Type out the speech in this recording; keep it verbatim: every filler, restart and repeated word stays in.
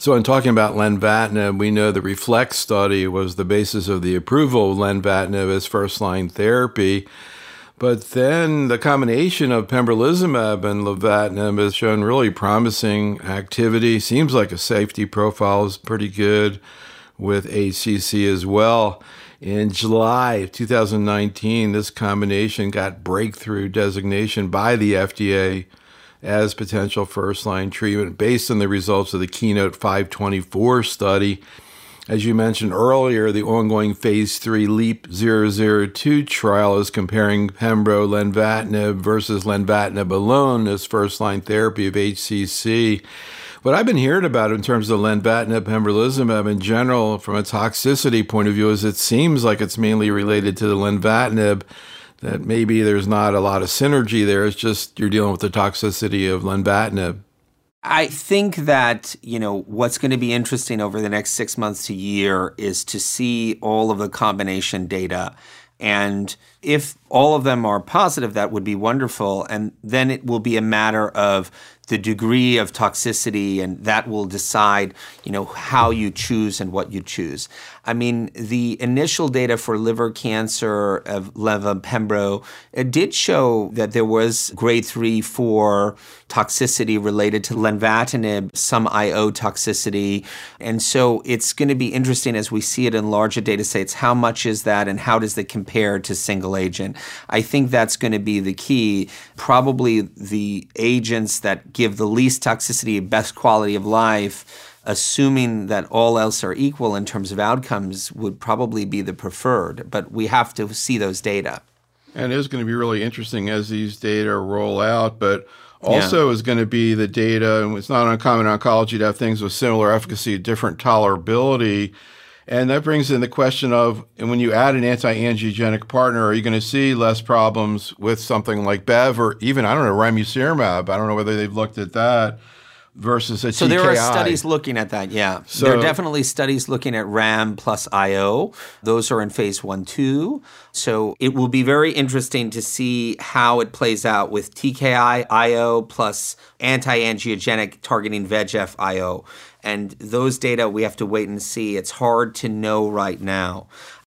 So in talking about lenvatinib, we know the REFLECT study was the basis of the approval of lenvatinib as first-line therapy. But then the combination of pembrolizumab and lenvatinib has shown really promising activity. Seems like a safety profile is pretty good with H C C as well. In July of two thousand nineteen, this combination got breakthrough designation by the F D A as potential first-line treatment based on the results of the Keynote five twenty-four study. As you mentioned earlier, the ongoing phase three LEAP zero zero two trial is comparing pembro lenvatinib versus lenvatinib alone as first-line therapy of H C C. What I've been hearing about in terms of lenvatinib pembrolizumab in general from a toxicity point of view is it seems like it's mainly related to the lenvatinib, that maybe there's not a lot of synergy there. It's just you're dealing with the toxicity of lenvatinib. I think that, you know, what's going to be interesting over the next six months to a year is to see all of the combination data. And if all of them are positive, that would be wonderful. And then it will be a matter of the degree of toxicity, and that will decide, you know, how you choose and what you choose. I mean, the initial data for liver cancer of leva pembro, it did show that there was grade three, four toxicity related to lenvatinib, some I O toxicity. And so it's going to be interesting as we see it in larger data sets, how much is that and how does it compare to single agent? I think that's going to be the key. Probably the agents that give the least toxicity, best quality of life, assuming that all else are equal in terms of outcomes, would probably be the preferred. But we have to see those data. And it is going to be really interesting as these data roll out, but also yeah. is going to be the data, and it's not uncommon in oncology to have things with similar efficacy, different tolerability. And that brings in the question of, and when you add an anti-angiogenic partner, are you going to see less problems with something like Bev or even, I don't know, ramucirumab? I don't know whether they've looked at that versus a so T K I. So there are studies looking at that, yeah. So, there are definitely studies looking at RAM plus I O. Those are in phase one, two. So it will be very interesting to see how it plays out with T K I, I O plus anti-angiogenic targeting V E G F I O. And those data we have to wait and see. It's hard to know right now.